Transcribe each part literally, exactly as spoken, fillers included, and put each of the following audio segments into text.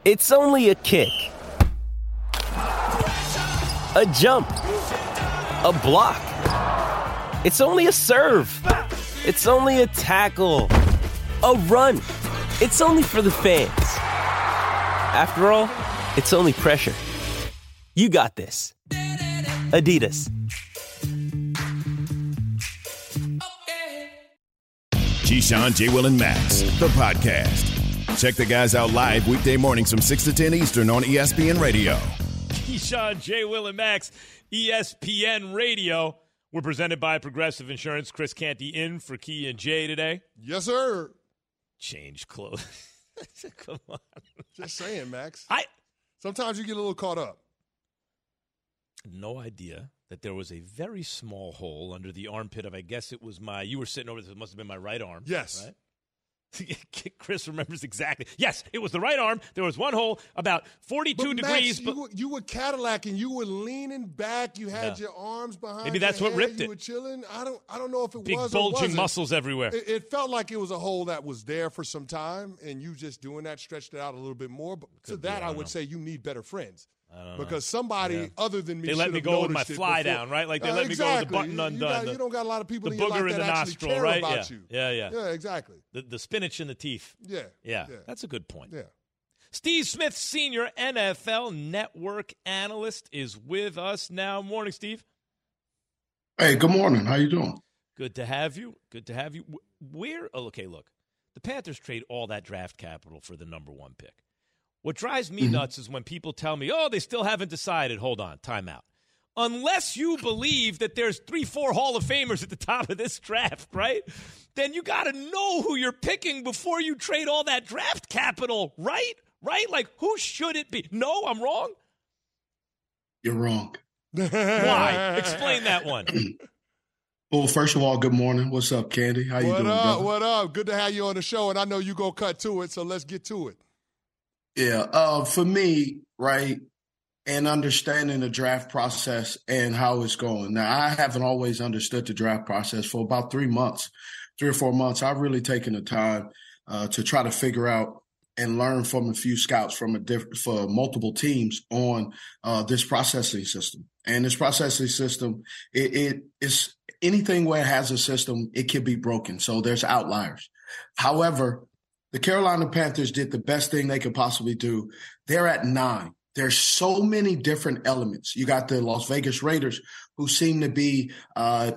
It's only a kick, a jump, a block. It's only a serve. It's only a tackle, a run. It's only for the fans. After all, it's only pressure. You got this. Adidas. Keyshawn, J. Will, and Max, the podcast. Check the guys out live weekday mornings from six to ten Eastern on E S P N Radio. Keyshawn, J. Will, and Max, E S P N Radio. We're presented by Progressive Insurance. Chris Canty in for Key and Jay today. Yes, sir. Change clothes. Come on. Just saying, Max. I Sometimes you get a little caught up. No idea that there was a very small hole under the armpit of, I guess it was my, you were sitting over this, it must have been my right arm. Yes. Right? Chris remembers exactly. Yes, it was the right arm. There was one hole about forty-two but degrees. Max, but you were, you were Cadillacing. You were leaning back. You had yeah. your arms behind. Maybe that's your what head. ripped you it. You were chilling. I don't. I don't know if it Big was. Big or bulging wasn't. muscles everywhere. It, it felt like it was a hole that was there for some time, and you just doing that stretched it out a little bit more. But to Could be, that, I, I would know. say you need better friends. I don't because know. somebody yeah. other than me they let me go with my fly down, right? Like they uh, let me exactly. go with the button you, undone. You, got, the, you don't got a lot of people the in your booger life in that the actually nostril, care right? about yeah. you. Yeah, yeah, yeah, exactly. The the spinach in the teeth. Yeah, yeah, yeah. That's a good point. Yeah. Steve Smith, senior N F L network analyst, is with us now. Morning, Steve. Hey, good morning. How you doing? Good to have you. Good to have you. Where? Oh, okay, look. The Panthers trade all that draft capital for the number one pick. What drives me mm-hmm. nuts is when people tell me, oh, they still haven't decided. Hold on, time out. Unless you believe that there's three, four Hall of Famers at the top of this draft, right? Then you got to know who you're picking before you trade all that draft capital, right? Right? Like, who should it be? No, I'm wrong? You're wrong. Why? Explain that one. Well, first of all, good morning. What's up, Candy? How you what doing, up, brother? What up? Good to have you on the show, and I know you going to cut to it, so let's get to it. Yeah, uh, for me, right, and understanding the draft process and how it's going. Now, I haven't always understood the draft process for about three months, three or four months. I've really taken the time uh, to try to figure out and learn from a few scouts from a diff- for multiple teams on uh, this processing system. And this processing system, it, it is anything where it has a system, it can be broken. So there's outliers. However, the Carolina Panthers did the best thing they could possibly do. They're at nine. There's so many different elements. You got the Las Vegas Raiders, who seem to be uh,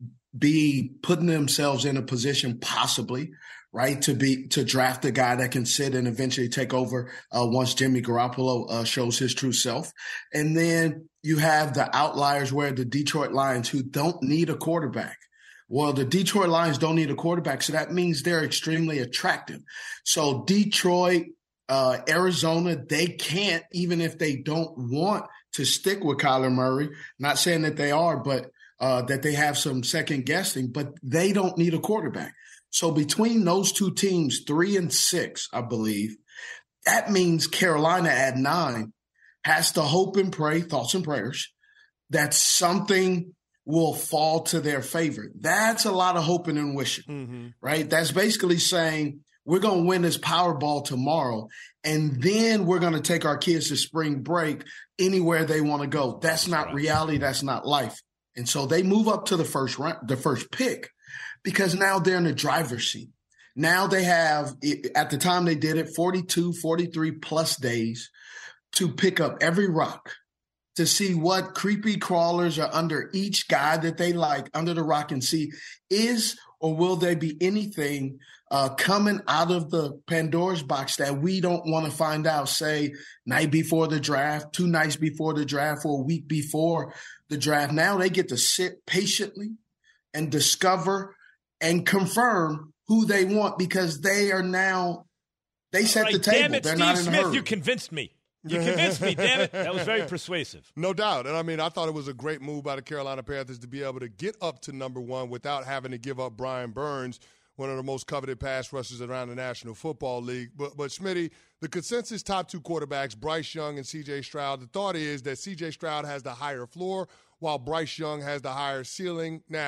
be putting themselves in a position possibly, right, to be to draft a guy that can sit and eventually take over uh, once Jimmy Garoppolo uh, shows his true self. And then you have the outliers where the Detroit Lions, who don't need a quarterback. Well, the Detroit Lions don't need a quarterback, so that means they're extremely attractive. So Detroit, uh, Arizona, they can't, even if they don't want to stick with Kyler Murray, not saying that they are, but uh, that they have some second guessing, but they don't need a quarterback. So between those two teams, three and six, I believe, that means Carolina at nine has to hope and pray, thoughts and prayers, that something will fall to their favor. That's a lot of hoping and wishing, mm-hmm. right? That's basically saying we're going to win this Powerball tomorrow, and then we're going to take our kids to spring break anywhere they want to go. That's not right. Reality. That's not life. And so they move up to the first round, the first pick, because now they're in the driver's seat. Now they have, at the time they did it, forty-two, forty-three plus days to pick up every rock, to see what creepy crawlers are under each guy that they like under the rock, and see is or will there be anything uh, coming out of the Pandora's box that we don't want to find out, say, night before the draft, two nights before the draft, or a week before the draft. Now they get to sit patiently and discover and confirm who they want, because they are now, they set right, the table. Damn it, They're Steve not in a Smith, hurry. You convinced me. You convinced me, damn it. That was very persuasive. No doubt. And, I mean, I thought it was a great move by the Carolina Panthers to be able to get up to number one without having to give up Brian Burns, one of the most coveted pass rushers around the National Football League. But, but Smitty, the consensus top two quarterbacks, Bryce Young and C J Stroud, the thought is that C J Stroud has the higher floor while Bryce Young has the higher ceiling. Now,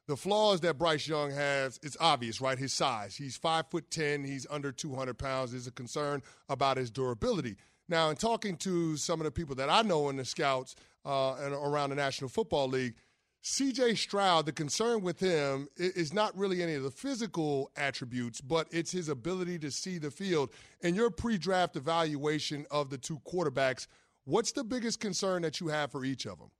The flaws that Bryce Young has, it's obvious, right? His size. He's five foot ten. He's under two hundred pounds. There's a concern about his durability. Now, in talking to some of the people that I know in the scouts uh, and around the National Football League, C J Stroud, the concern with him is not really any of the physical attributes, but it's his ability to see the field. In your pre-draft evaluation of the two quarterbacks, what's the biggest concern that you have for each of them?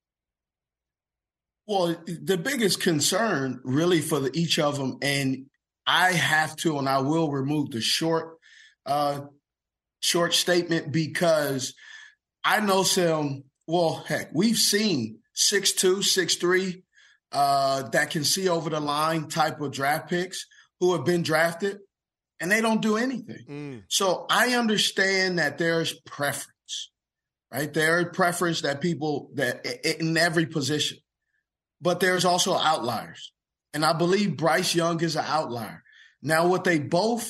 Well, the biggest concern really for the, each of them, and I have to and I will remove the short uh, short statement because I know some, well, heck, we've seen six two, six three uh, that can see over the line type of draft picks who have been drafted, and they don't do anything. Mm. So I understand that there's preference, right? There's preference that people that in every position. But there's also outliers. And I believe Bryce Young is an outlier. Now, what they both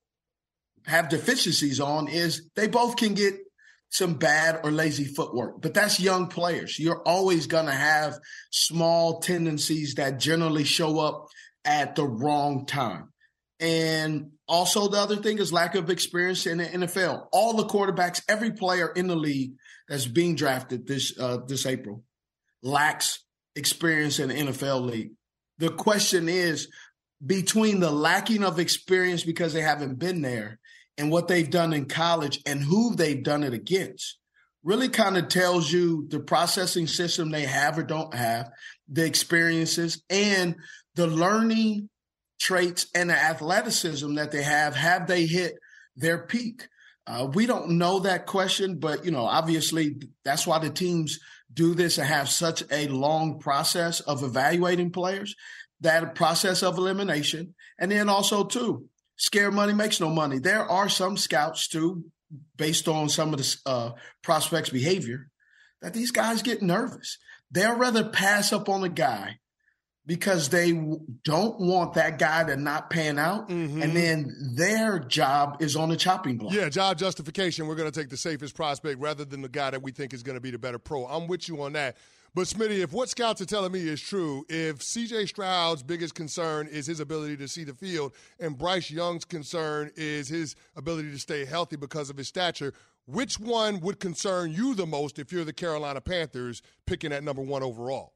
have deficiencies on is they both can get some bad or lazy footwork. But that's young players. You're always going to have small tendencies that generally show up at the wrong time. And also the other thing is lack of experience in the N F L. All the quarterbacks, every player in the league that's being drafted this uh, this April lacks experience in the N F L league. The question is, between the lacking of experience because they haven't been there and what they've done in college and who they've done it against, really kind of tells you the processing system they have or don't have, the experiences, and the learning traits and the athleticism that they have. Have they hit their peak? Uh, we don't know that question, but, you know, obviously that's why the teams do this and have such a long process of evaluating players, that process of elimination. And then also, too, scared money makes no money. There are some scouts, too, based on some of the uh, prospects' behavior, that these guys get nervous. They'll rather pass up on a guy because they don't want that guy to not pan out, mm-hmm. and then their job is on the chopping block. Yeah, job justification. We're going to take the safest prospect rather than the guy that we think is going to be the better pro. I'm with you on that. But, Smitty, if what scouts are telling me is true, if C J Stroud's biggest concern is his ability to see the field and Bryce Young's concern is his ability to stay healthy because of his stature, which one would concern you the most if you're the Carolina Panthers picking at number one overall?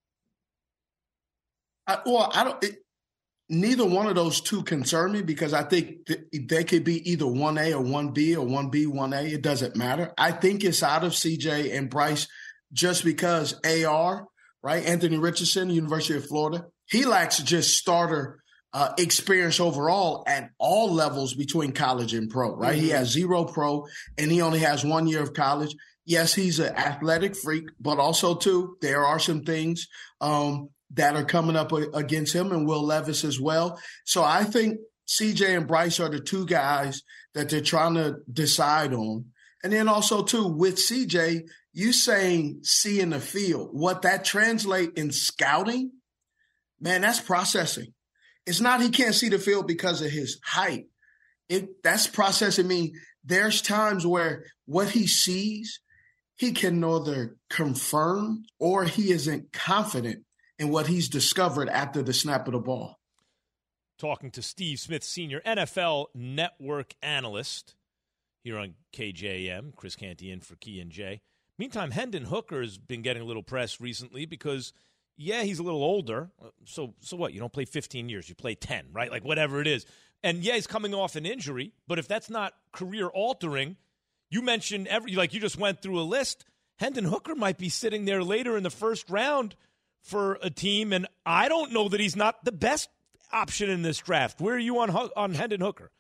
I, well, I don't. It, neither one of those two concern me because I think th- they could be either one A or one B or one B, one A. It doesn't matter. I think it's out of C J and Bryce just because A R, right? Anthony Richardson, University of Florida, he lacks just starter uh, experience overall at all levels between college and pro, right? Mm-hmm. He has zero pro and he only has one year of college. Yes, he's an athletic freak, but also, too, there are some things um, that are coming up against him and Will Levis as well. So I think C J and Bryce are the two guys that they're trying to decide on. And then also, too, with C J, you saying see in the field, what that translate in scouting, man, that's processing. It's not he can't see the field because of his height. It that's processing. I mean, there's times where what he sees, he can neither confirm or he isn't confident in what he's discovered after the snap of the ball. Talking to Steve Smith, Senior N F L Network analyst here on K J M. Chris Canty in for Key and J. Meantime, Hendon Hooker has been getting a little press recently because, yeah, he's a little older. So so what? You don't play fifteen years. You play ten, right? Like whatever it is. And, yeah, he's coming off an injury. But if that's not career-altering, you mentioned every like you just went through a list. Hendon Hooker might be sitting there later in the first round for a team, and I don't know that he's not the best option in this draft. Where are you on on Hendon Hooker?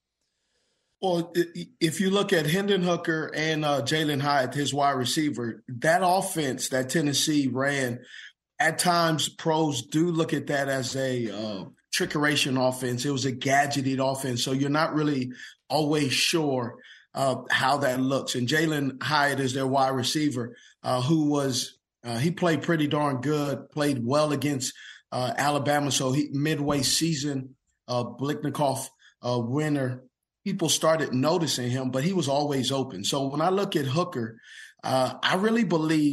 Well, if you look at Hendon Hooker and uh, Jalen Hyatt, his wide receiver, that offense that Tennessee ran, at times pros do look at that as a uh, trickeration offense. It was a gadgeted offense, so you're not really always sure uh, how that looks. And Jalen Hyatt is their wide receiver uh, who was uh, – he played pretty darn good, played well against uh, Alabama. So he midway season, uh, Biletnikoff uh, winner, people started noticing him, but he was always open. So when I look at Hooker, uh, I really believe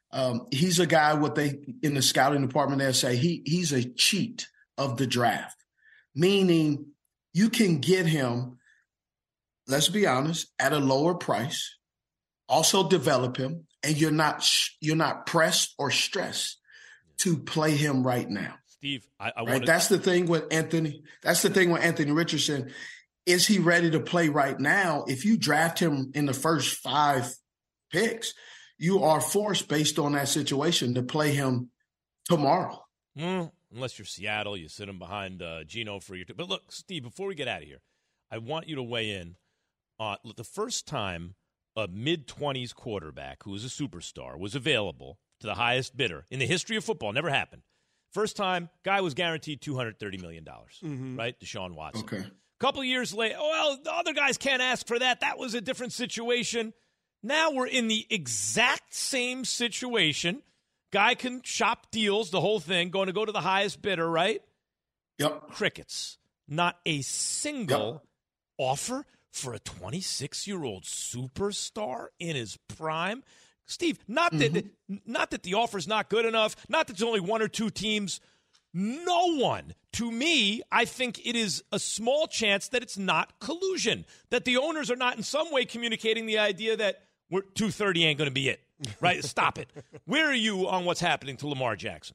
Um, he's a guy, what they in the scouting department, they say he he's a cheat of the draft, meaning you can get him, let's be honest, at a lower price, also develop him, and you're not you're not pressed or stressed to play him right now. Steve, I, I right? want to... That's the thing with Anthony. That's the thing with Anthony Richardson. Is he ready to play right now? If you draft him in the first five picks, you are forced, based on that situation, to play him tomorrow. Mm, unless you're Seattle, you sit him behind uh, Geno for your – but look, Steve, before we get out of here, I want you to weigh in. Uh, the first time a mid-twenties quarterback who was a superstar was available to the highest bidder in the history of football, never happened. First time, guy was guaranteed two hundred thirty million dollars, mm-hmm. right? Deshaun Watson. Okay. A couple of years later, oh, well, the other guys can't ask for that. That was a different situation. Now we're in the exact same situation. Guy can shop deals, the whole thing, going to go to the highest bidder, right? Yep. Crickets. Not a single yep. offer for a twenty-six-year-old superstar in his prime. Steve, not that mm-hmm. not that the offer's not good enough, not that there's only one or two teams. No one. To me, I think it is a small chance that it's not collusion, that the owners are not in some way communicating the idea that we're two thirty ain't going to be it, right? Stop it. Where are you on what's happening to Lamar Jackson?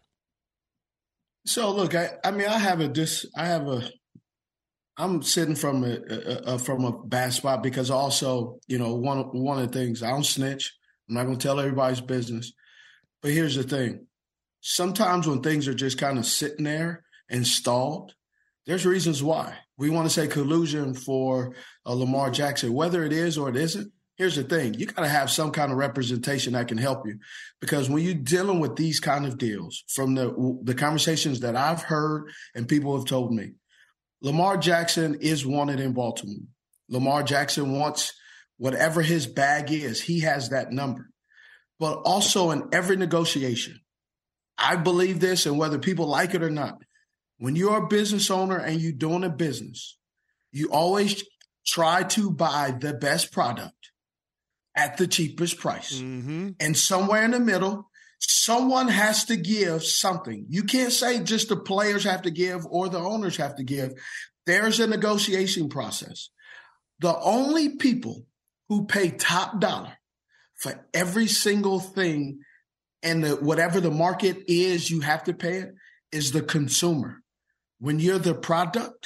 So, look, I, I mean, I have a dis, I have a, I'm sitting from a, a, a from a bad spot because also, you know, one one of the things, I don't snitch. I'm not going to tell everybody's business. But here's the thing. Sometimes when things are just kind of sitting there and stalled, there's reasons why. We want to say collusion for uh, Lamar Jackson. Whether it is or it isn't, here's the thing. You got to have some kind of representation that can help you. Because when you're dealing with these kind of deals, from the the conversations that I've heard and people have told me, Lamar Jackson is wanted in Baltimore. Lamar Jackson wants whatever his bag is, he has that number. But also in every negotiation, I believe this, and whether people like it or not, when you're a business owner and you're doing a business, you always try to buy the best product at the cheapest price. Mm-hmm. And somewhere in the middle, someone has to give something. You can't say just the players have to give or the owners have to give. There's a negotiation process. The only people who pay top dollar for every single thing and the, whatever the market is, you have to pay it, is the consumer. When you're the product,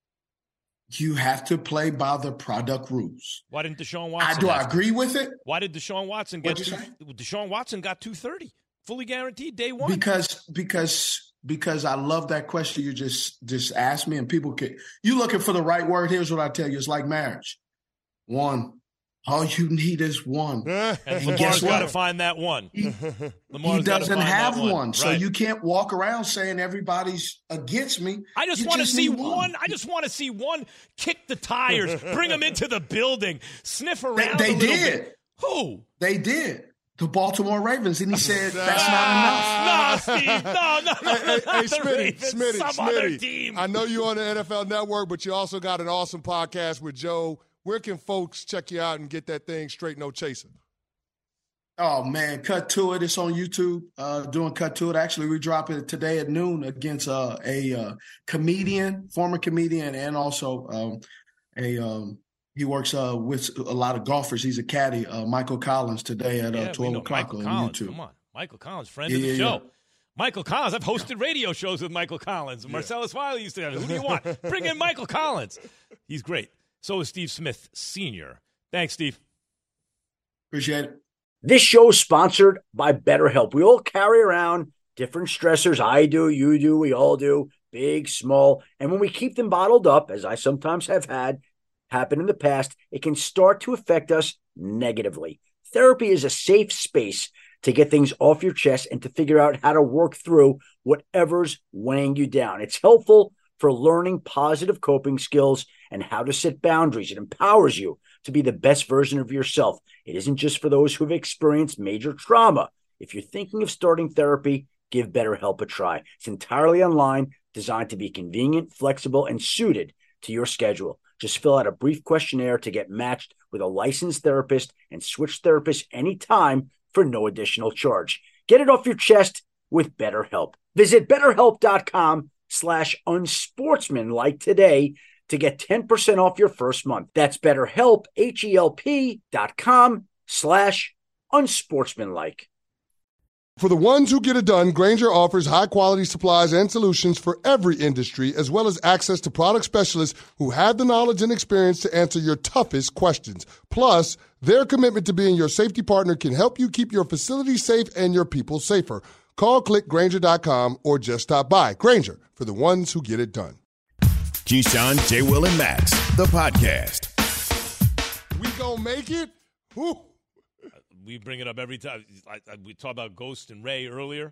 you have to play by the product rules. Why didn't Deshaun Watson? I, do I agree with it? Why did Deshaun Watson get two, Deshaun Watson got two thirty, fully guaranteed day one? Because because because I love that question you just just asked me, and people can. You looking for the right word? Here's what I tell you: it's like marriage. One. All you need is one. And, and Lamar's got to find that one. He, he doesn't have one. one. So right. You can't walk around saying everybody's against me. I just want to see one. one. I just want to see one kick the tires, bring them into the building, sniff around They, they a little did. bit. Who? They did. The Baltimore Ravens. And he said, that's not enough. No, Steve. No, no, no. Hey, hey, hey Smitty, Smitty, Some Smitty. other team. I know you're on the N F L Network, but you also got an awesome podcast with Joe. Where can folks check you out and get that thing straight, no chasing? Oh, man, Cut to It. It's on YouTube, uh, doing Cut to It. Actually, we drop it today at noon against uh, a uh, comedian, former comedian, and also um, a um, he works uh, with a lot of golfers. He's a caddy, uh, Michael Collins, today at uh, yeah, twelve o'clock Michael on Collins. YouTube. Come on. Michael Collins, friend yeah, of the yeah, show. Yeah. Michael Collins. I've hosted radio shows with Michael Collins. Yeah. Marcellus Wiley used to have it. Who do you want? Bring in Michael Collins. He's great. So is Steve Smith, Senior. Thanks, Steve. Appreciate it. This show is sponsored by BetterHelp. We all carry around different stressors. I do, you do, we all do, big, small. And when we keep them bottled up, as I sometimes have had happen in the past, it can start to affect us negatively. Therapy is a safe space to get things off your chest and to figure out how to work through whatever's weighing you down. It's helpful for learning positive coping skills and how to set boundaries. It empowers you to be the best version of yourself. It isn't just for those who have experienced major trauma. If you're thinking of starting therapy, give BetterHelp a try. It's entirely online, designed to be convenient, flexible, and suited to your schedule. Just fill out a brief questionnaire to get matched with a licensed therapist and switch therapists anytime for no additional charge. Get it off your chest with BetterHelp. Visit betterhelp.com slash unsportsmanlike today to get ten percent off your first month. That's BetterHelp, H-E-L-P dot com slash unsportsmanlike. For the ones who get it done, Grainger offers high-quality supplies and solutions for every industry, as well as access to product specialists who have the knowledge and experience to answer your toughest questions. Plus, their commitment to being your safety partner can help you keep your facility safe and your people safer. Call, click Grainger dot com, or just stop by. Grainger, for the ones who get it done. Keyshawn, J. Will, and Max, the podcast. We gonna make it? Whew. We bring it up every time. I, I, we talked about Ghost and Ray earlier.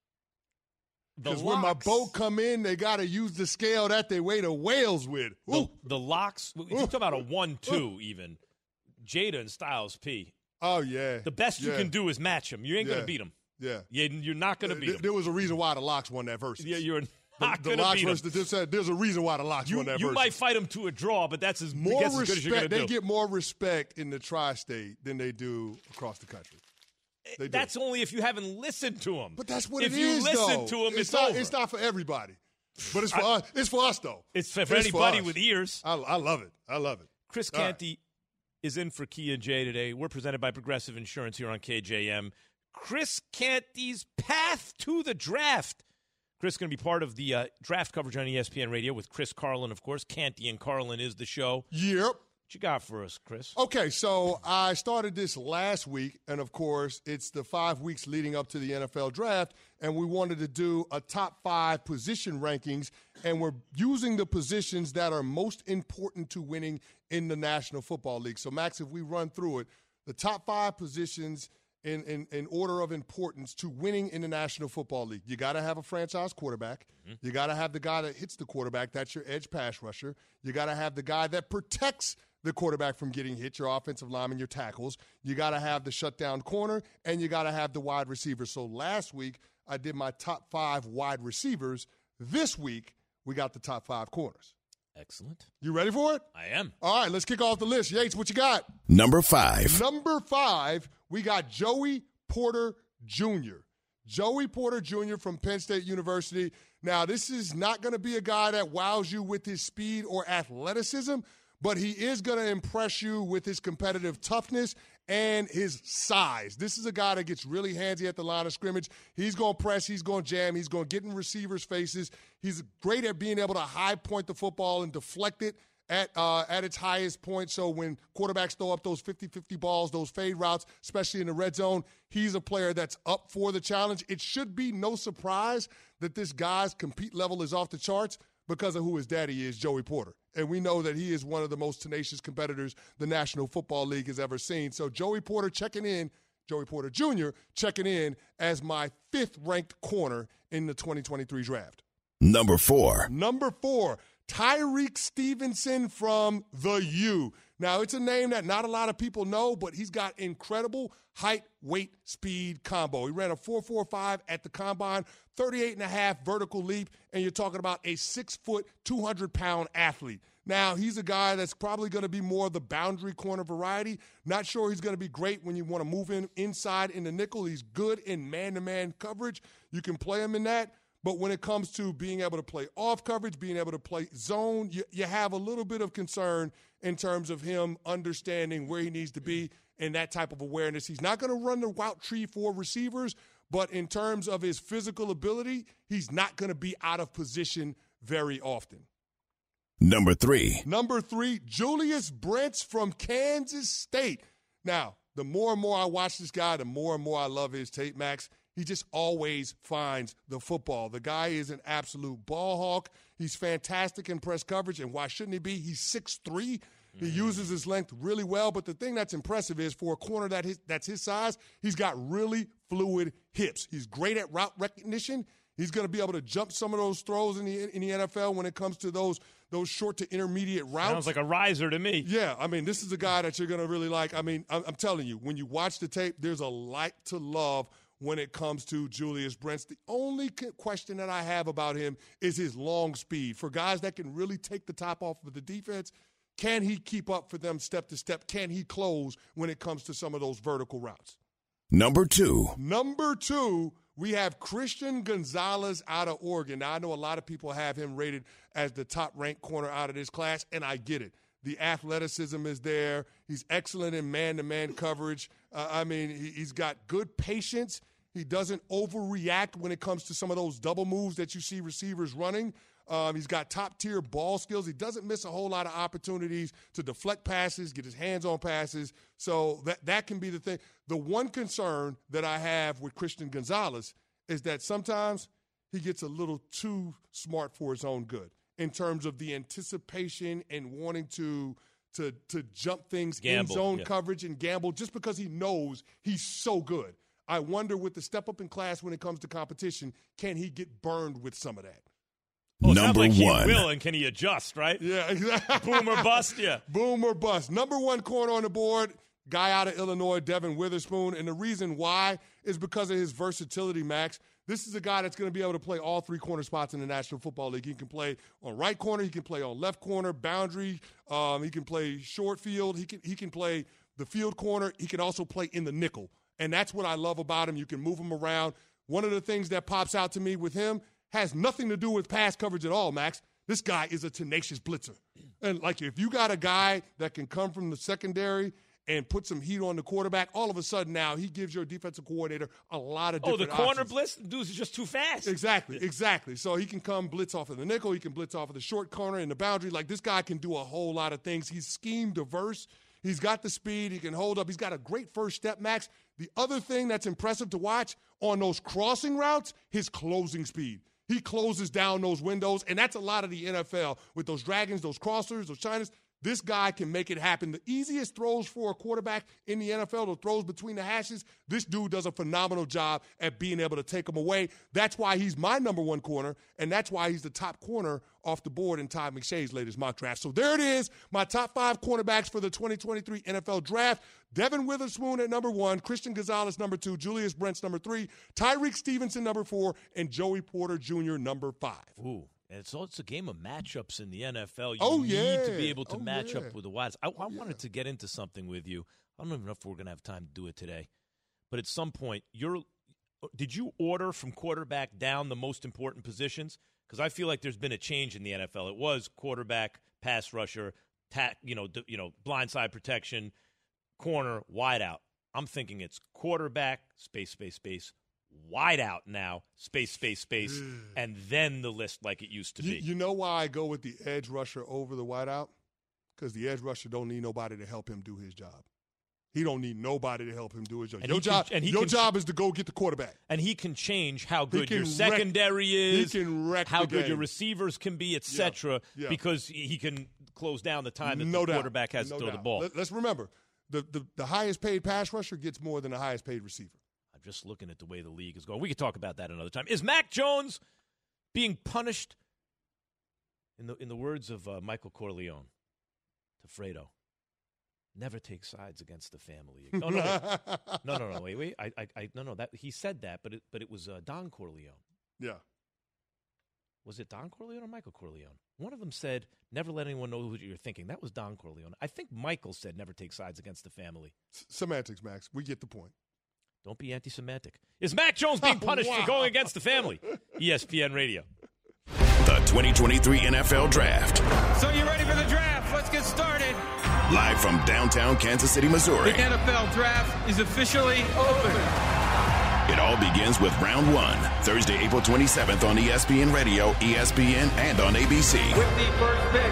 Because when my boat come in, they got to use the scale that they weigh the whales with. The, the locks, you talk about a one two even. Jada and Styles P. Oh, yeah. The best yeah. you can do is match them. You ain't yeah. going to beat them. Yeah. You, you're not going to beat there, them. There was a reason why the Locks won that versus. Yeah, you're not the, going to beat them. Versus, the, there's a reason why the Locks you, won that you versus. might fight them to a draw, but that's as, more as respect, good as you're going to do. They get more respect in the tri-state than they do across the country. They that's do. only if you haven't listened to them. But that's what if it is, If you listen though. to them, it's, it's not, over. It's not for everybody. But it's for I, us. It's for us, though. It's for, for it's anybody for with ears. I, I love it. I love it. Chris All Canty right. is in for Key and J today. We're presented by Progressive Insurance here on K J M. Chris Canty's path to the draft. Chris is going to be part of the uh, draft coverage on E S P N Radio with Chris Carlin, of course. Canty and Carlin is the show. Yep. What you got for us, Chris? Okay, so I started this last week, and of course, it's the five weeks leading up to the N F L draft, and we wanted to do a top five position rankings, and we're using the positions that are most important to winning in the National Football League. So, Max, if we run through it, the top five positions in, in, in order of importance to winning in the National Football League. You got to have a franchise quarterback. Mm-hmm. You got to have the guy that hits the quarterback. That's your edge pass rusher. You got to have the guy that protects the quarterback from getting hit, your offensive lineman, your tackles. You got to have the shutdown corner, and you got to have the wide receiver. So last week, I did my top five wide receivers. This week, we got the top five corners. Excellent. You ready for it? I am. All right, let's kick off the list. Yates, what you got? Number five. Number five, we got Joey Porter Junior Joey Porter Junior from Penn State University. Now, this is not going to be a guy that wows you with his speed or athleticism, but he is going to impress you with his competitive toughness and his size. This is a guy that gets really handsy at the line of scrimmage. He's going to press. He's going to jam. He's going to get in receivers' faces. He's great at being able to high point the football and deflect it at uh, at its highest point. So when quarterbacks throw up those fifty-fifty balls, those fade routes, especially in the red zone, he's a player that's up for the challenge. It should be no surprise that this guy's compete level is off the charts because of who his daddy is, Joey Porter. And we know that he is one of the most tenacious competitors the National Football League has ever seen. So Joey Porter checking in, Joey Porter Junior checking in as my fifth-ranked corner in the twenty twenty-three draft. Number four. Number four, Tyreek Stevenson from the U. Now, it's a name that not a lot of people know, but he's got incredible height, weight, speed combo. He ran a four four five at the combine, thirty-eight and a half vertical leap, and you're talking about a six-foot, two hundred pound athlete. Now, he's a guy that's probably going to be more the boundary corner variety. Not sure he's going to be great when you want to move in inside in the nickel. He's good in man-to-man coverage. You can play him in that. But when it comes to being able to play off coverage, being able to play zone, you, you have a little bit of concern in terms of him understanding where he needs to be and that type of awareness. He's not going to run the route tree for receivers, but in terms of his physical ability, he's not going to be out of position very often. Number three. Number three, Julius Brents from Kansas State. Now, the more and more I watch this guy, the more and more I love his tape, Max. He just always finds the football. The guy is an absolute ball hawk. He's fantastic in press coverage, and why shouldn't he be? He's six three. He uses his length really well, but the thing that's impressive is for a corner that his, that's his size, he's got really fluid hips. He's great at route recognition. He's going to be able to jump some of those throws in the in the N F L when it comes to those those short to intermediate routes. Sounds like a riser to me. Yeah, I mean, this is a guy that you're going to really like. I mean, I'm, I'm telling you, when you watch the tape, there's a lot to love when it comes to Julius Brents. The only question that I have about him is his long speed. For guys that can really take the top off of the defense, can he keep up for them step to step? Can he close when it comes to some of those vertical routes? Number two. Number two, we have Christian Gonzalez out of Oregon. Now, I know a lot of people have him rated as the top-ranked corner out of this class, and I get it. The athleticism is there. He's excellent in man-to-man coverage. Uh, I mean, he, he's got good patience. He doesn't overreact when it comes to some of those double moves that you see receivers running. Um, he's got top-tier ball skills. He doesn't miss a whole lot of opportunities to deflect passes, get his hands on passes. So that, that can be the thing. The one concern that I have with Christian Gonzalez is that sometimes he gets a little too smart for his own good in terms of the anticipation and wanting to to to jump things Gamble, in zone yeah. coverage and gamble just because he knows he's so good. I wonder with the step up in class when it comes to competition, can he get burned with some of that? Oh, Number like one. He will, and can he adjust, right? Yeah, exactly. Boom or bust, yeah. Boom or bust. Number one corner on the board, guy out of Illinois, Devin Witherspoon. And the reason why is because of his versatility, Max. This is a guy that's going to be able to play all three corner spots in the National Football League. He can play on right corner. He can play on left corner, boundary. Um, he can play short field. He can, he can play the field corner. He can also play in the nickel. And that's what I love about him. You can move him around. One of the things that pops out to me with him has nothing to do with pass coverage at all, Max. This guy is a tenacious blitzer. And, like, if you got a guy that can come from the secondary and put some heat on the quarterback, all of a sudden now he gives your defensive coordinator a lot of different Oh, the corner options. blitz? Dude's just too fast. Exactly, exactly. So he can come blitz off of the nickel. He can blitz off of the short corner and the boundary. Like, this guy can do a whole lot of things. He's scheme diverse. He's got the speed. He can hold up. He's got a great first step, Max. The other thing that's impressive to watch on those crossing routes, his closing speed. He closes down those windows, and that's a lot of the N F L with those dragons, those crossers, those shiners. This guy can make it happen. The easiest throws for a quarterback in the N F L, the throws between the hashes, this dude does a phenomenal job at being able to take them away. That's why he's my number one corner, and that's why he's the top corner off the board in Todd McShay's latest mock draft. So there it is, my top five cornerbacks for the twenty twenty-three N F L Draft. Devin Witherspoon at number one, Christian Gonzalez number two, Julius Brents number three, Tyreek Stevenson number four, and Joey Porter Junior number five. Ooh. And it's, it's a game of matchups in the N F L. You oh, need yeah. to be able to oh, match yeah. up with the wides. I, I oh, wanted yeah. to get into something with you. I don't even know if we're going to have time to do it today. But at some point, you're did you order from quarterback down the most important positions? Because I feel like there's been a change in the N F L. It was quarterback, pass rusher, tack, you know, d- you know, blindside protection, corner, wide out. I'm thinking it's quarterback, space, space, space, wide out now, space, space, space, and then the list like it used to you, be. You know why I go with the edge rusher over the wide out? Because the edge rusher don't need nobody to help him do his job. He don't need nobody to help him do his job. And your can, job, and your can, job is to go get the quarterback. And he can change how good can your wreck, secondary is, he can wreck how the good game. your receivers can be, et cetera, yeah, yeah. because he can close down the time that no the doubt. quarterback has no to throw doubt. the ball. Let, let's remember, the, the, the highest paid pass rusher gets more than the highest paid receiver. I'm just looking at the way the league is going. We could talk about that another time. Is Mac Jones being punished, in the in the words of uh, Michael Corleone to Fredo, never take sides against the family? No, no, no, no, no, no. Wait, wait. I, I, I no, no. That he said that, but it, but it was uh, Don Corleone. Yeah. Was it Don Corleone or Michael Corleone? One of them said, never let anyone know what you're thinking. That was Don Corleone. I think Michael said, never take sides against the family. S- semantics, Max. We get the point. Don't be anti-Semitic. Is Mac Jones being punished wow. for going against the family? E S P N Radio. The twenty twenty-three N F L Draft. So you ready for the draft? Let's get started. Live from downtown Kansas City, Missouri. The N F L Draft is officially open. It all begins with round one, Thursday, April twenty-seventh on E S P N Radio, E S P N, and on A B C. With the first pick.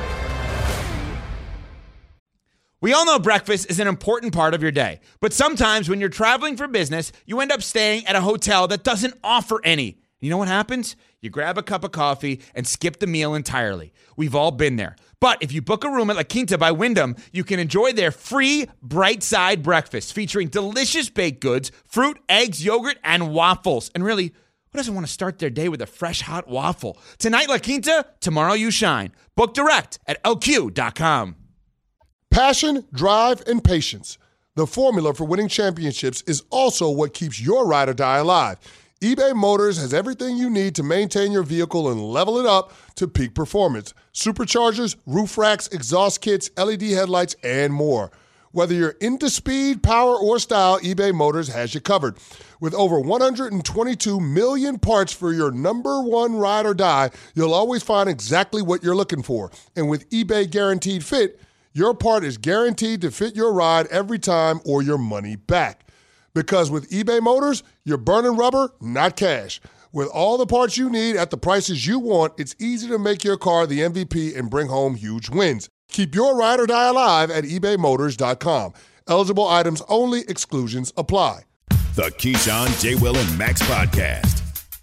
We all know breakfast is an important part of your day, but sometimes when you're traveling for business, you end up staying at a hotel that doesn't offer any. You know what happens? You grab a cup of coffee and skip the meal entirely. We've all been there. But if you book a room at La Quinta by Wyndham, you can enjoy their free Bright Side breakfast featuring delicious baked goods, fruit, eggs, yogurt, and waffles. And really, who doesn't want to start their day with a fresh hot waffle? Tonight, La Quinta, tomorrow you shine. Book direct at L Q dot com. Passion, drive, and patience. The formula for winning championships is also what keeps your ride or die alive. eBay Motors has everything you need to maintain your vehicle and level it up to peak performance. Superchargers, roof racks, exhaust kits, L E D headlights, and more. Whether you're into speed, power, or style, eBay Motors has you covered. With over one hundred twenty-two million parts for your number one ride or die, you'll always find exactly what you're looking for. And with eBay Guaranteed Fit, your part is guaranteed to fit your ride every time or your money back. Because with eBay Motors, you're burning rubber, not cash. With all the parts you need at the prices you want, it's easy to make your car the M V P and bring home huge wins. Keep your ride or die alive at ebay motors dot com. Eligible items only. Exclusions apply. The Keyshawn, J. Will, and Max podcast.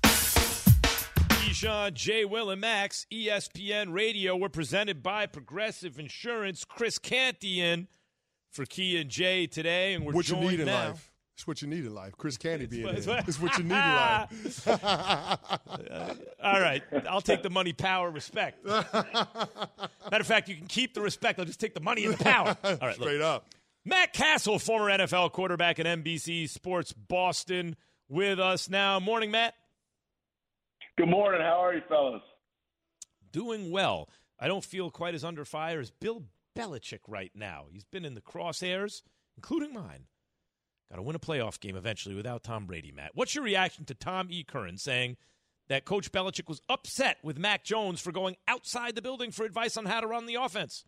Keyshawn, J. Will, and Max, E S P N Radio. We're presented by Progressive Insurance. Chris Canty in for Key and Jay today, and we're what joined you need in now. Life. It's what you need in life. Chris Canty being in. It's It's what, what you need in life. uh, all right. I'll take the money, power, respect. Matter of fact, you can keep the respect. I'll just take the money and the power. All right, Straight look. up. Matt Castle, former N F L quarterback at N B C Sports Boston, with us now. Morning, Matt. Good morning. How are you, fellas? Doing well. I don't feel quite as under fire as Bill Belichick right now. He's been in the crosshairs, including mine. Got to win a playoff game eventually without Tom Brady, Matt. What's your reaction to Tom E. Curran saying that Coach Belichick was upset with Mac Jones for going outside the building for advice on how to run the offense?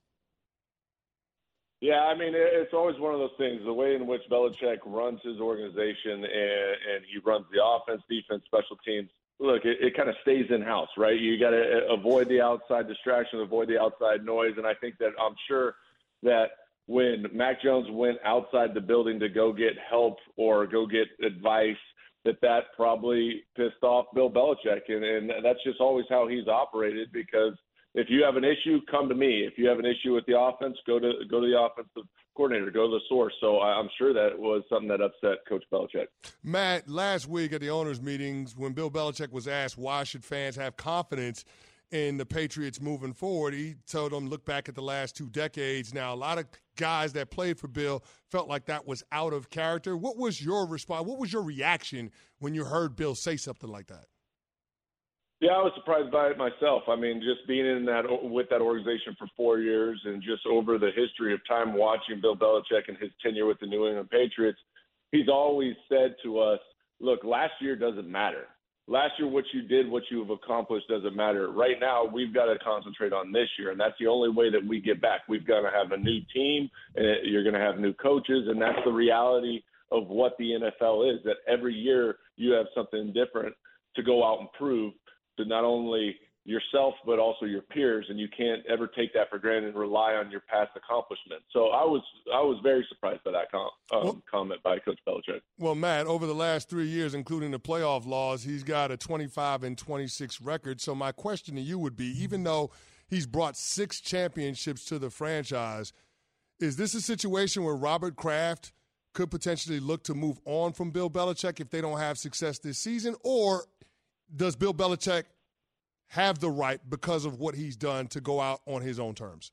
Yeah, I mean, it's always one of those things, the way in which Belichick runs his organization and, and he runs the offense, defense, special teams. Look, it, it kind of stays in-house, right? You got to avoid the outside distraction, avoid the outside noise, and I think that I'm sure that when Mac Jones went outside the building to go get help or go get advice, that that probably pissed off Bill Belichick. And, and that's just always how he's operated, because if you have an issue, come to me. If you have an issue with the offense, go to go to the offensive coordinator, go to the source. So I'm sure that was something that upset Coach Belichick. Matt, last week at the owners' meetings, when Bill Belichick was asked why should fans have confidence in the Patriots moving forward, he told them, look back at the last two decades. Now, a lot of guys that played for Bill felt like that was out of character. What was your response? What was your reaction when you heard Bill say something like that? Yeah, I was surprised by it myself. I mean, just being in that with that organization for four years and just over the history of time watching Bill Belichick and his tenure with the New England Patriots, he's always said to us, look, last year doesn't matter. Last year, what you did, what you have accomplished doesn't matter. Right now, we've got to concentrate on this year, and that's the only way that we get back. We've got to have a new team, and you're going to have new coaches, and that's the reality of what the N F L is, that every year you have something different to go out and prove to not only yourself but also your peers, and you can't ever take that for granted and rely on your past accomplishments. So I was I was very surprised by that com- um, well, comment by Coach Belichick. Well, Matt, over the last three years, including the playoff laws, he's got a twenty-five and twenty-six record. So my question to you would be, even though he's brought six championships to the franchise, is this a situation where Robert Kraft could potentially look to move on from Bill Belichick if they don't have success this season? Or does Bill Belichick have the right, because of what he's done, to go out on his own terms?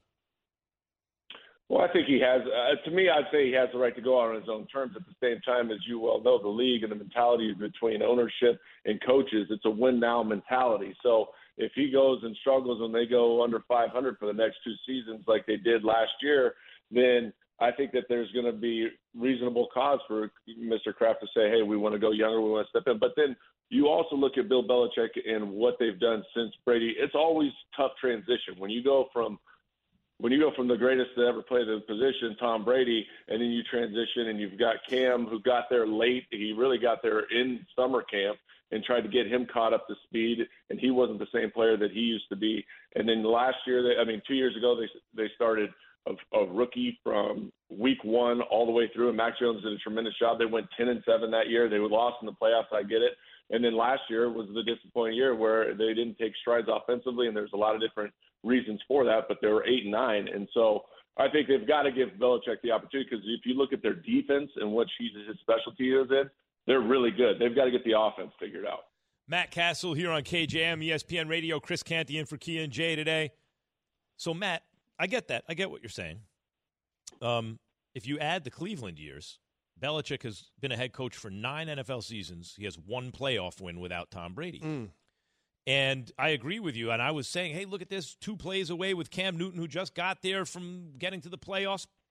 Well, I think he has. Uh, to me, I'd say he has the right to go out on his own terms. At the same time, as you well know, the league and the mentality between ownership and coaches, it's a win-now mentality. So if he goes and struggles when they go under five hundred for the next two seasons like they did last year, then I think that there's going to be reasonable cause for Mister Kraft to say, hey, we want to go younger, we want to step in. But then you also look at Bill Belichick and what they've done since Brady. It's always tough transition. When you go from when you go from the greatest to ever play the position, Tom Brady, and then you transition and you've got Cam, who got there late. He really got there in summer camp and tried to get him caught up to speed, and he wasn't the same player that he used to be. And then last year, they, I mean, two years ago, they they started a, a rookie from week one all the way through, and Mac Jones did a tremendous job. They went ten and seven that year. They were lost in the playoffs. I get it. And then last year was the disappointing year where they didn't take strides offensively, and there's a lot of different reasons for that, but they were eight and nine. And so I think they've got to give Belichick the opportunity, because if you look at their defense and what he's, his specialty is in, they're really good. They've got to get the offense figured out. Matt Castle here on K J M, E S P N Radio. Chris Canty in for Key and Jay today. So, Matt, I get that. I get what you're saying. Um, if you add the Cleveland years, Belichick has been a head coach for nine N F L seasons. He has one playoff win without Tom Brady. Mm. And I agree with you. And I was saying, hey, look at this, two plays away with Cam Newton, who just got there from getting to the playoffs.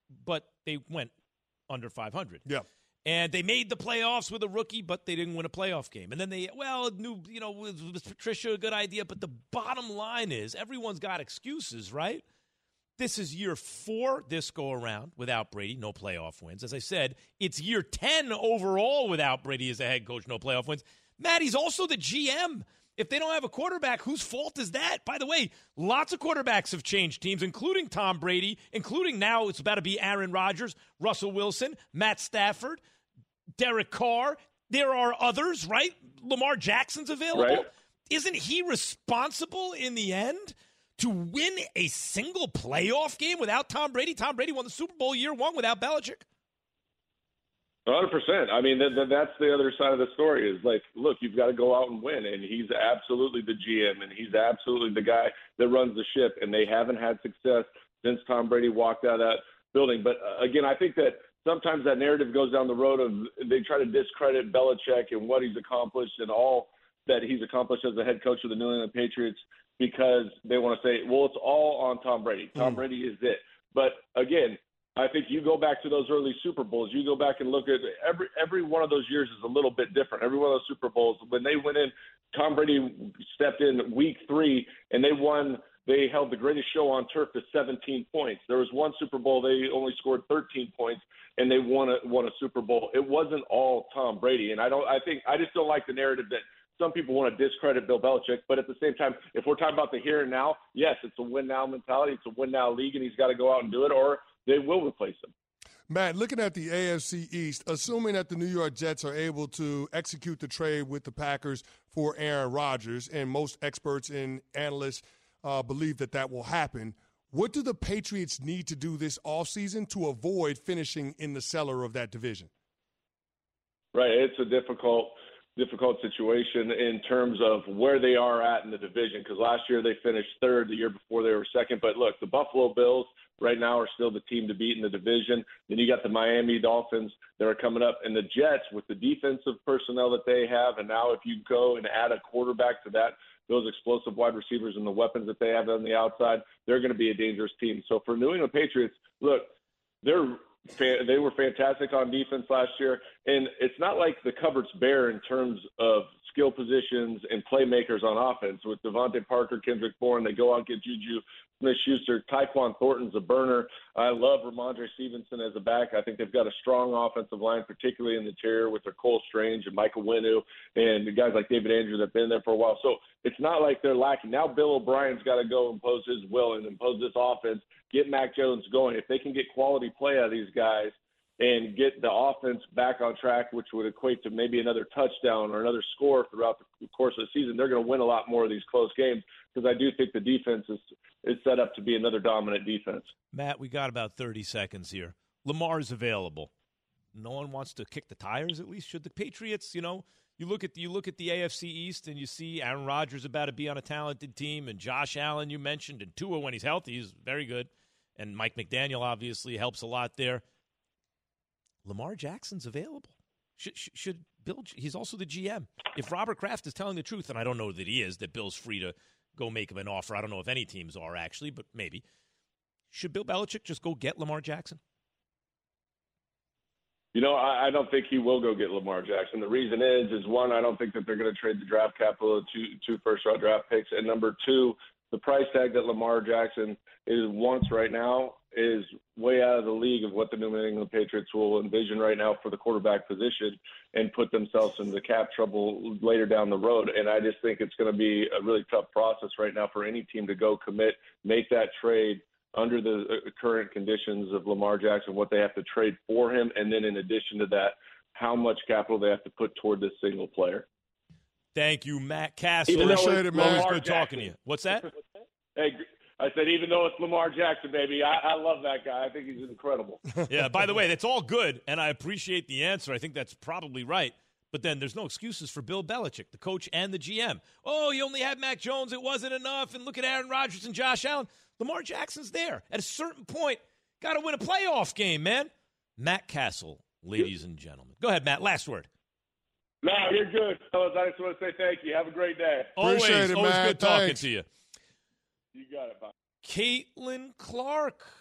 but they went under five hundred. Yeah. And they made the playoffs with a rookie, but they didn't win a playoff game. And then they, well, knew, you know, was, was Patricia a good idea? But the bottom line is everyone's got excuses, right? This is year four this go around without Brady, no playoff wins. As I said, it's year ten overall without Brady as a head coach, no playoff wins. Matty's also the G M. If they don't have a quarterback, whose fault is that? By the way, lots of quarterbacks have changed teams, including Tom Brady, including now it's about to be Aaron Rodgers, Russell Wilson, Matt Stafford, Derek Carr. There are others, right? Lamar Jackson's available. Right. Isn't he responsible in the end to win a single playoff game without Tom Brady? Tom Brady won the Super Bowl year one without Belichick. one hundred percent. I mean, th- th- that's the other side of the story is like, look, you've got to go out and win. And he's absolutely the G M, and he's absolutely the guy that runs the ship. And they haven't had success since Tom Brady walked out of that building. But, uh, again, I think that sometimes that narrative goes down the road of they try to discredit Belichick and what he's accomplished and all that he's accomplished as the head coach of the New England Patriots because they want to say, well, it's all on Tom Brady. Tom mm. Brady is it. But, again, I think you go back to those early Super Bowls. You go back and look at every every one of those years is a little bit different. Every one of those Super Bowls, when they went in, Tom Brady stepped in week three, and they won. They held the greatest show on turf to seventeen points. There was one Super Bowl they only scored thirteen points, and they won a won a Super Bowl. It wasn't all Tom Brady, and I don't. I think I just don't like the narrative that some people want to discredit Bill Belichick. But at the same time, if we're talking about the here and now, yes, it's a win now mentality. It's a win now league, and he's got to go out and do it, or they will replace him. Matt, looking at the A F C East, assuming that the New York Jets are able to execute the trade with the Packers for Aaron Rodgers, and most experts and analysts uh, believe that that will happen, what do the Patriots need to do this offseason to avoid finishing in the cellar of that division? Right. It's a difficult difficult situation in terms of where they are at in the division because last year they finished third, the year before they were second. But, look, the Buffalo Bills – right now are still the team to beat in the division. Then you got the Miami Dolphins that are coming up, and the Jets with the defensive personnel that they have. And now if you go and add a quarterback to that, those explosive wide receivers and the weapons that they have on the outside, they're going to be a dangerous team. So for New England Patriots, look, they're they were fantastic on defense last year, and it's not like the cupboard's bare in terms of skill positions and playmakers on offense. With Devontae Parker, Kendrick Bourne, they go out and get Juju Smith-Schuster. Tyquan Thornton's a burner. I love Ramondre Stevenson as a back. I think they've got a strong offensive line, particularly in the interior with their Cole Strange and Michael Winu and the guys like David Andrews that have been there for a while. So it's not like they're lacking. Now Bill O'Brien's got to go impose his will and impose this offense, get Mac Jones going. If they can get quality play out of these guys and get the offense back on track, which would equate to maybe another touchdown or another score throughout the course of the season, they're going to win a lot more of these close games because I do think the defense is, is set up to be another dominant defense. Matt, we got about thirty seconds here. Lamar's available. No one wants to kick the tires, at least. Should the Patriots, you know, you look at the, you look at the A F C East and you see Aaron Rodgers about to be on a talented team, and Josh Allen you mentioned, and Tua when he's healthy is very good, and Mike McDaniel obviously helps a lot there. Lamar Jackson's available. Should, should Bill? He's also the G M. If Robert Kraft is telling the truth, and I don't know that he is, that Bill's free to go make him an offer. I don't know if any teams are actually, but maybe. Should Bill Belichick just go get Lamar Jackson? You know, I, I don't think he will go get Lamar Jackson. The reason is, is one, I don't think that they're going to trade the draft capital of two, two first-round draft picks, and number two, the price tag that Lamar Jackson is wants right now is way out of the league of what the New England Patriots will envision right now for the quarterback position and put themselves into cap trouble later down the road. And I just think it's going to be a really tough process right now for any team to go commit, make that trade under the current conditions of Lamar Jackson, what they have to trade for him, and then in addition to that, how much capital they have to put toward this single player. Thank you, Matt Castle. Appreciate it, man. Always Lamar good Jackson. talking to you. What's that? Hey, I said, even though it's Lamar Jackson, baby, I, I love that guy. I think he's incredible. Yeah, by the way, that's all good, and I appreciate the answer. I think that's probably right. But then there's no excuses for Bill Belichick, the coach and the G M. Oh, you only had Mac Jones. It wasn't enough. And look at Aaron Rodgers and Josh Allen. Lamar Jackson's there. At a certain point, got to win a playoff game, man. Matt Castle, ladies and gentlemen. Go ahead, Matt. Last word. No, you're good, fellas. I just want to say thank you. Have a great day. Always, Appreciate it, always man. good talking Thanks. to you. You got it, bye. Caitlin Clark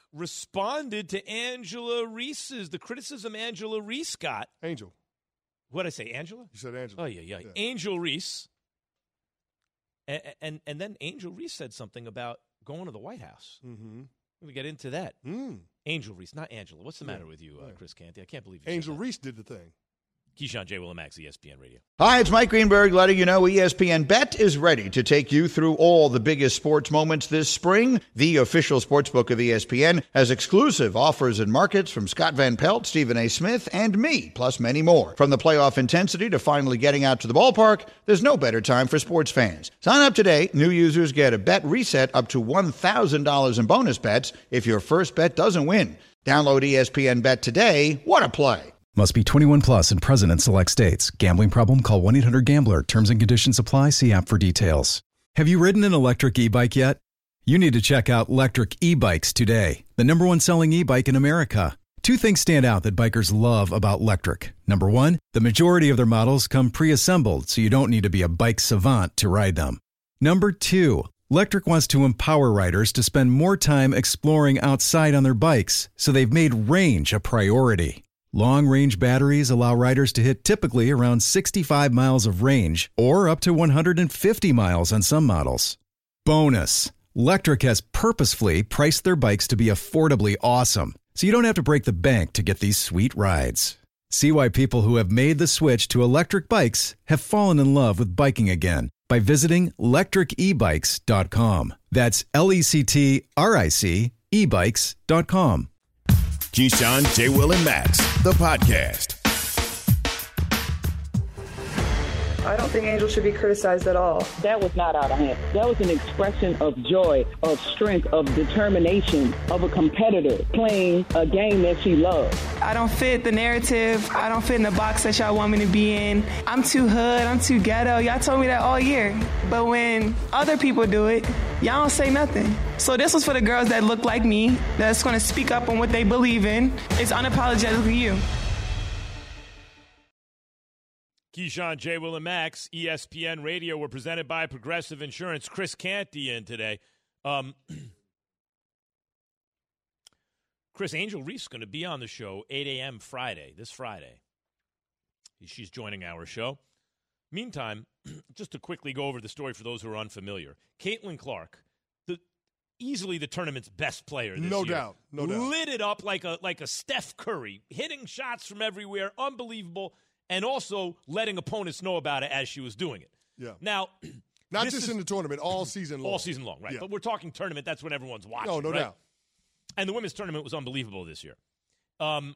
responded to Angela Reese's, the criticism Angela Reese got. Angel. What did I say, Angela? You said Angela. Oh, yeah, yeah. yeah. Angel Reese. And, and and then Angel Reese said something about going to the White House. Mm-hmm. We get into that. Mm. Angel Reese, not Angela. What's the matter yeah. with you, uh, yeah. Chris Canty? I can't believe you Angel Reese did the thing. Keyshawn, J. Will and Max, E S P N Radio. Hi, it's Mike Greenberg letting you know E S P N Bet is ready to take you through all the biggest sports moments this spring. The official sportsbook of E S P N has exclusive offers and markets from Scott Van Pelt, Stephen A. Smith, and me, plus many more. From the playoff intensity to finally getting out to the ballpark, there's no better time for sports fans. Sign up today. New users get a bet reset up to one thousand dollars in bonus bets if your first bet doesn't win. Download E S P N Bet today. What a play. Must be twenty-one plus and present in select states. Gambling problem? Call one eight hundred gambler. Terms and conditions apply. See app for details. Have you ridden an electric e-bike yet? You need to check out Electric E-Bikes today, the number one selling e-bike in America. Two things stand out that bikers love about Electric. Number one, the majority of their models come pre-assembled, so you don't need to be a bike savant to ride them. Number two, Electric wants to empower riders to spend more time exploring outside on their bikes, so they've made range a priority. Long-range batteries allow riders to hit typically around sixty-five miles of range or up to one hundred fifty miles on some models. Bonus, Electric has purposefully priced their bikes to be affordably awesome, so you don't have to break the bank to get these sweet rides. See why people who have made the switch to electric bikes have fallen in love with biking again by visiting electric e bikes dot com. That's L E C T R I C e bikes dot com. Keyshawn, J. Will, and Max, the podcast. I don't think Angel should be criticized at all. That was not out of hand. That was an expression of joy, of strength, of determination, of a competitor playing a game that she loves. I don't fit the narrative. I don't fit in the box that y'all want me to be in. I'm too hood. I'm too ghetto. Y'all told me that all year. But when other people do it, y'all don't say nothing. So this was for the girls that look like me, that's going to speak up on what they believe in. It's unapologetically you. Keyshawn, J. Will, and Max, E S P N Radio. We're presented by Progressive Insurance. Chris Canty in today. Um, Chris, Angel Reese is going to be on the show eight a.m. Friday, this Friday. She's joining our show. Meantime, just to quickly go over the story for those who are unfamiliar. Caitlin Clark, the easily the tournament's best player this no year. doubt, no doubt. Lit it up like a like a Steph Curry, hitting shots from everywhere, unbelievable. And also letting opponents know about it as she was doing it. Yeah. Now, not just is, in the tournament, all season long. All season long, right? Yeah. But we're talking tournament. That's when everyone's watching. No, no right? doubt. And the women's tournament was unbelievable this year. Um,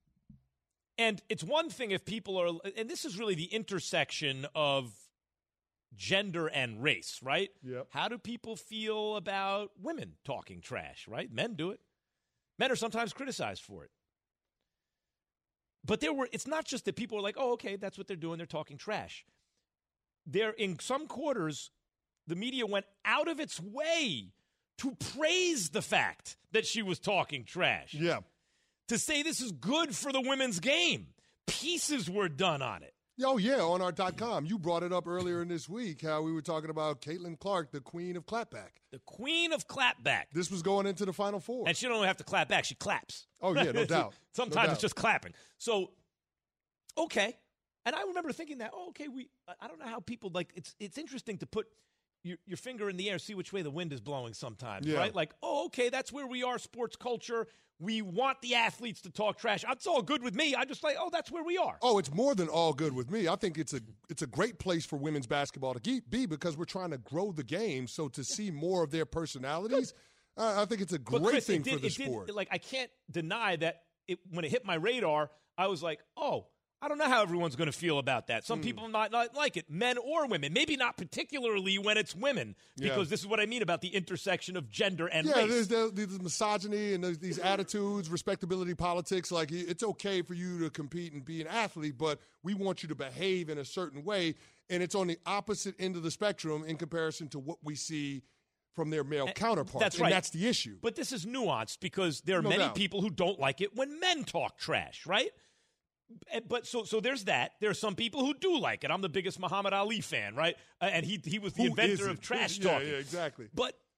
and it's one thing if people are, and this is really the intersection of gender and race, right? Yep. How do people feel about women talking trash, right? Men do it. Men are sometimes criticized for it. But there were, it's not just that people are like, oh, okay, that's what they're doing. They're talking trash. There, in some quarters, the media went out of its way to praise the fact that she was talking trash. Yeah. To say this is good for the women's game. Pieces were done on it. Oh, yeah, on our .com. You brought it up earlier in this week, how we were talking about Caitlin Clark, the queen of clapback. The queen of clapback. This was going into the Final Four. And she don't have to clap back. She claps. Oh, yeah, no doubt. Sometimes no doubt. it's just clapping. So, okay. And I remember thinking that, oh, okay, we. I don't know how people, like, it's it's interesting to put your, your finger in the air, see which way the wind is blowing sometimes, yeah. right? Like, oh, okay, that's where we are, sports culture. We want the athletes to talk trash. It's all good with me. I just like, oh, that's where we are. Oh, it's more than all good with me. I think it's a it's a great place for women's basketball to be because we're trying to grow the game. So to see more of their personalities, uh, I think it's a great Chris, thing did, for the it sport. Did, like, I can't deny that it, when it hit my radar, I was like, oh, I don't know how everyone's going to feel about that. Some mm. people might not like it, men or women. Maybe not particularly when it's women, because yeah. this is what I mean about the intersection of gender and yeah, race. Yeah, there's, there's misogyny and there's these attitudes, respectability politics. Like, it's okay for you to compete and be an athlete, but we want you to behave in a certain way, and it's on the opposite end of the spectrum in comparison to what we see from their male and counterparts. That's right. And that's the issue. But this is nuanced because there are no many doubt. people who don't like it when men talk trash, right? But so so there's that. There are some people who do like it. I'm the biggest Muhammad Ali fan, right? Uh, and he he was the who inventor of trash yeah, talking. Yeah, exactly. But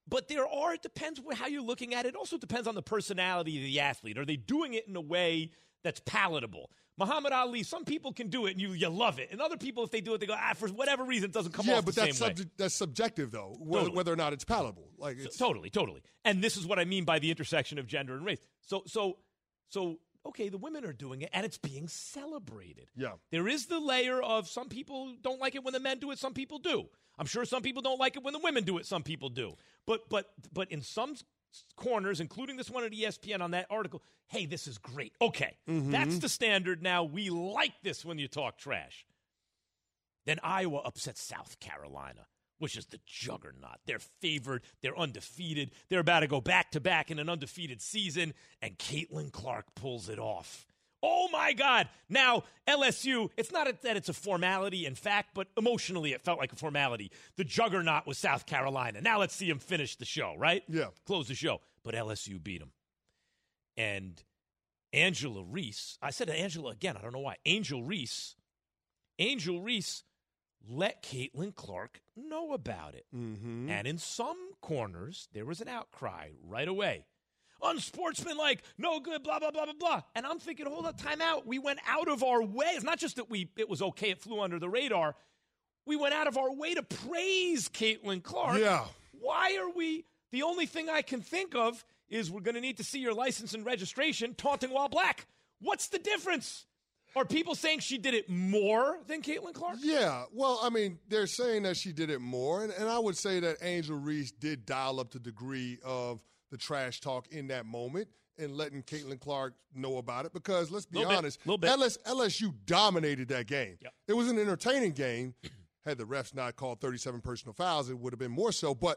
But there are, it depends how you're looking at it. It also depends on the personality of the athlete. Are they doing it in a way that's palatable? Muhammad Ali, some people can do it and you, you love it. And other people, if they do it, they go, ah, for whatever reason, it doesn't come yeah, off the same same way. Yeah, but that's subjective, though, whether, Totally. whether or not it's palatable. Like it's so, totally, totally. And this is what I mean by the intersection of gender and race. So, so, so, okay, the women are doing it, and it's being celebrated. Yeah. There is the layer of some people don't like it when the men do it, some people do. I'm sure some people don't like it when the women do it, some people do. But but but in some corners, including this one at E S P N on that article, hey, this is great. Okay, Mhm. that's the standard now. We like this when you talk trash. Then Iowa upsets South Carolina, which is the juggernaut. They're favored. They're undefeated. They're about to go back-to-back in an undefeated season, and Caitlin Clark pulls it off. Oh, my God. Now, L S U, it's not that it's a formality in fact, but emotionally it felt like a formality. The juggernaut was South Carolina. Now let's see them finish the show, right? Yeah. Close the show. But L S U beat them. And Angela Reese, I said Angela again, I don't know why. Angel Reese, Angel Reese let Caitlin Clark know about it. Mm-hmm. And in some corners, there was an outcry right away. Unsportsmanlike, no good, blah, blah, blah, blah, blah. And I'm thinking, hold on, time out. We went out of our way. It's not just that we it was okay, it flew under the radar. We went out of our way to praise Caitlin Clark. Yeah. Why are we, the only thing I can think of is we're going to need to see your license and registration taunting while black. What's the difference? Are people saying she did it more than Caitlin Clark? Yeah. Well, I mean, they're saying that she did it more. And, and I would say that Angel Reese did dial up the degree of the trash talk in that moment and letting Caitlin Clark know about it because, let's be little honest, bit, bit. L S, L S U dominated that game. Yep. It was an entertaining game. Had the refs not called thirty-seven personal fouls, it would have been more so. But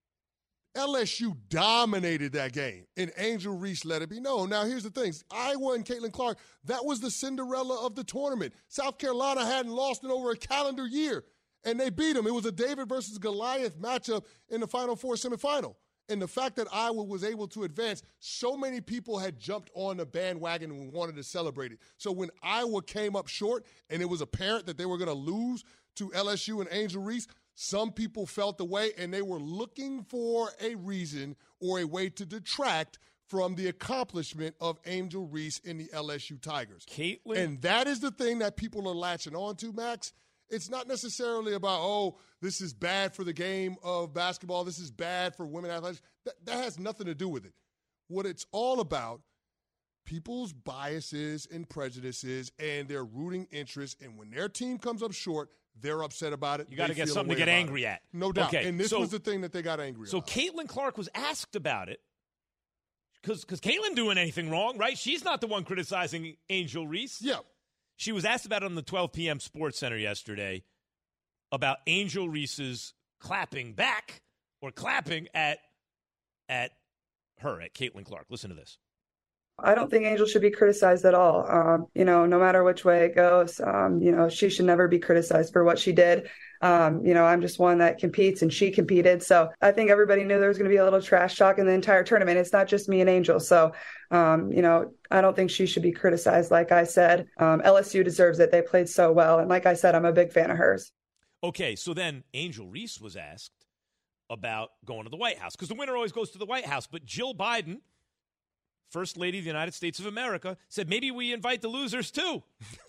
L S U dominated that game, and Angel Reese let it be known. Now, here's the thing. Iowa and Caitlin Clark, that was the Cinderella of the tournament. South Carolina hadn't lost in over a calendar year, and they beat them. It was a David versus Goliath matchup in the Final Four semifinal. And the fact that Iowa was able to advance, so many people had jumped on the bandwagon and wanted to celebrate it. So when Iowa came up short and it was apparent that they were going to lose to L S U and Angel Reese, some people felt the way and they were looking for a reason or a way to detract from the accomplishment of Angel Reese and the L S U Tigers. Caitlin. And that is the thing that people are latching on to, Max. It's not necessarily about, oh, this is bad for the game of basketball. This is bad for women athletics. That, that has nothing to do with it. What it's all about, people's biases and prejudices and their rooting interests. And when their team comes up short, they're upset about it. You got to They get feel something a to way get about angry it. at. No doubt. Okay, And this so, was the thing that they got angry so about. So Caitlin Clark was asked about it because because Caitlin doing anything wrong, right? She's not the one criticizing Angel Reese. Yeah. She was asked about it on the twelve p.m. Sports Center yesterday about Angel Reese's clapping back or clapping at at her, at Caitlin Clark. Listen to this. I don't think Angel should be criticized at all. Um, you know, no matter which way it goes, um, you know, she should never be criticized for what she did. Um, you know, I'm just one that competes and she competed. So I think everybody knew there was going to be a little trash talk in the entire tournament. It's not just me and Angel. So, um, you know, I don't think she should be criticized. Like I said, um, L S U deserves it. They played so well. And like I said, I'm a big fan of hers. Okay, so then Angel Reese was asked about going to the White House because the winner always goes to the White House. But Jill Biden, First Lady of the United States of America, said maybe we invite the losers too.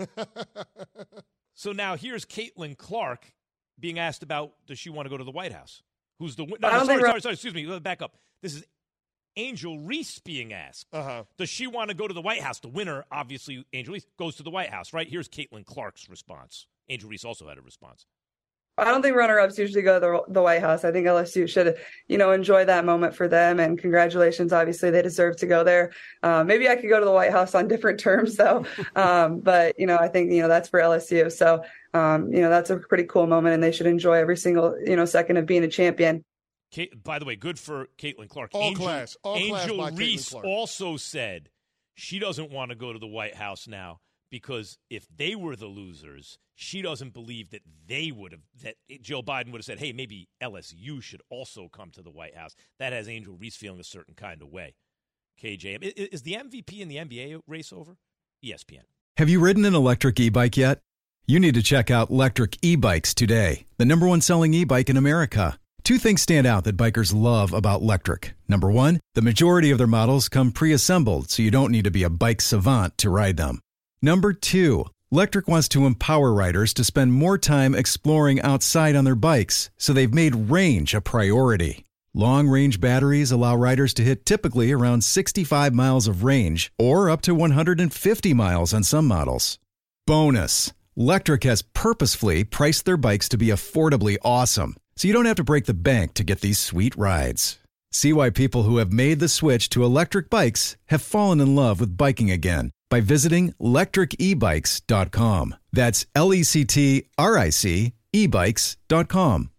So now here's Caitlin Clark being asked about, does she want to go to the White House? Who's the winner? No, no, sorry, sorry, sorry, excuse me. Back up. This is Angel Reese being asked. Uh-huh. Does she want to go to the White House? The winner, obviously, Angel Reese, goes to the White House, right? Here's Caitlin Clark's response. Angel Reese also had a response. I don't think runner-ups usually go to the, the White House. I think L S U should, you know, enjoy that moment for them. And congratulations. Obviously, they deserve to go there. Uh, maybe I could go to the White House on different terms, though. Um, but, you know, I think, you know, that's for L S U. So, um, you know, that's a pretty cool moment, and they should enjoy every single, you know, second of being a champion. Kate, by the way, good for Caitlin Clark. All Angel, class. All Angel class by Reese Caitlin Clark. also said she doesn't want to go to the White House now because if they were the losers, she doesn't believe that they would have, that Joe Biden would have said, hey, maybe L S U should also come to the White House. That has Angel Reese feeling a certain kind of way. K J, is the M V P in the N B A race over? E S P N. Have you ridden an electric e-bike yet? You need to check out Electric E-Bikes today, the number one selling e-bike in America. Two things stand out that bikers love about Lectric. Number one, the majority of their models come pre-assembled, so you don't need to be a bike savant to ride them. Number two, Lectric wants to empower riders to spend more time exploring outside on their bikes, so they've made range a priority. Long-range batteries allow riders to hit typically around sixty-five miles of range, or up to one hundred fifty miles on some models. Bonus, Lectric has purposefully priced their bikes to be affordably awesome, so you don't have to break the bank to get these sweet rides. See why people who have made the switch to electric bikes have fallen in love with biking again by visiting lectric e bikes dot com. That's L E C T R I C e bikes dot com.